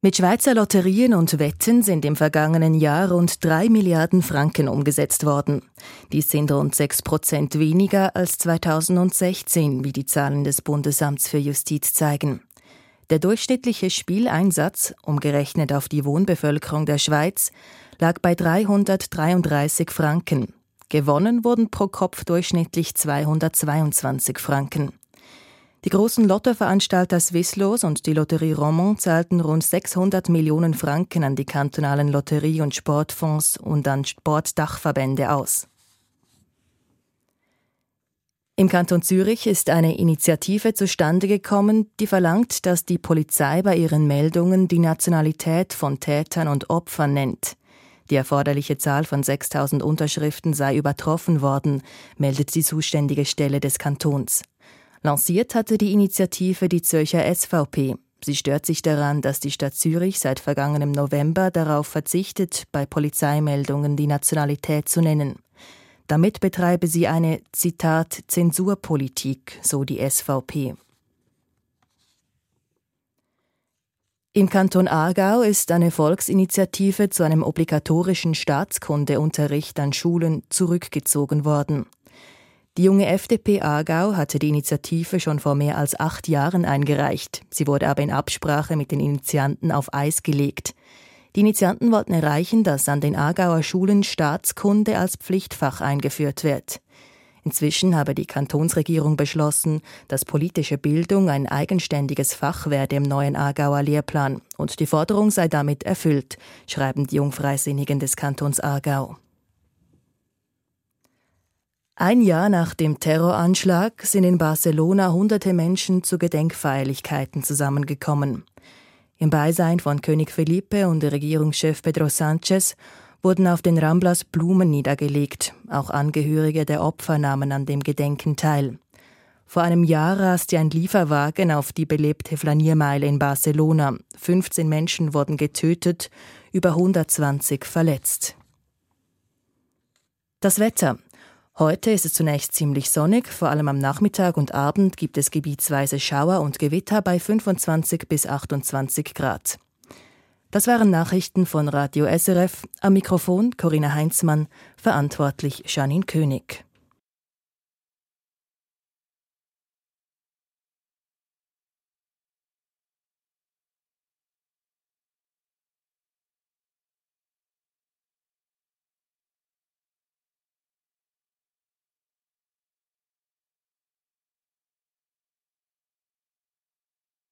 Mit Schweizer Lotterien und Wetten sind im vergangenen Jahr rund 3 Milliarden Franken umgesetzt worden. Dies sind rund 6% weniger als 2016, wie die Zahlen des Bundesamts für Justiz zeigen. Der durchschnittliche Spieleinsatz, umgerechnet auf die Wohnbevölkerung der Schweiz, lag bei 333 Franken. Gewonnen wurden pro Kopf durchschnittlich 222 Franken. Die großen Lottoveranstalter Swisslos und die Lotterie Romand zahlten rund 600 Millionen Franken an die kantonalen Lotterie- und Sportfonds und an Sportdachverbände aus. Im Kanton Zürich ist eine Initiative zustande gekommen, die verlangt, dass die Polizei bei ihren Meldungen die Nationalität von Tätern und Opfern nennt. Die erforderliche Zahl von 6.000 Unterschriften sei übertroffen worden, meldet die zuständige Stelle des Kantons. Lanciert hatte die Initiative die Zürcher SVP. Sie stört sich daran, dass die Stadt Zürich seit vergangenem November darauf verzichtet, bei Polizeimeldungen die Nationalität zu nennen. Damit betreibe sie eine, Zitat, Zensurpolitik, so die SVP. Im Kanton Aargau ist eine Volksinitiative zu einem obligatorischen Staatskundeunterricht an Schulen zurückgezogen worden. Die junge FDP Aargau hatte die Initiative schon vor mehr als 8 Jahren eingereicht. Sie wurde aber in Absprache mit den Initianten auf Eis gelegt. Die Initianten wollten erreichen, dass an den Aargauer Schulen Staatskunde als Pflichtfach eingeführt wird. Inzwischen habe die Kantonsregierung beschlossen, dass politische Bildung ein eigenständiges Fach werde im neuen Aargauer Lehrplan. Und die Forderung sei damit erfüllt, schreiben die Jungfreisinnigen des Kantons Aargau. Ein Jahr nach dem Terroranschlag sind in Barcelona hunderte Menschen zu Gedenkfeierlichkeiten zusammengekommen. Im Beisein von König Felipe und Regierungschef Pedro Sánchez wurden auf den Ramblas Blumen niedergelegt. Auch Angehörige der Opfer nahmen an dem Gedenken teil. Vor einem Jahr raste ein Lieferwagen auf die belebte Flaniermeile in Barcelona. 15 Menschen wurden getötet, über 120 verletzt. Das Wetter. Heute ist es zunächst ziemlich sonnig, vor allem am Nachmittag und Abend gibt es gebietsweise Schauer und Gewitter bei 25 bis 28 Grad. Das waren Nachrichten von Radio SRF, am Mikrofon Corinna Heinzmann, verantwortlich Janine König.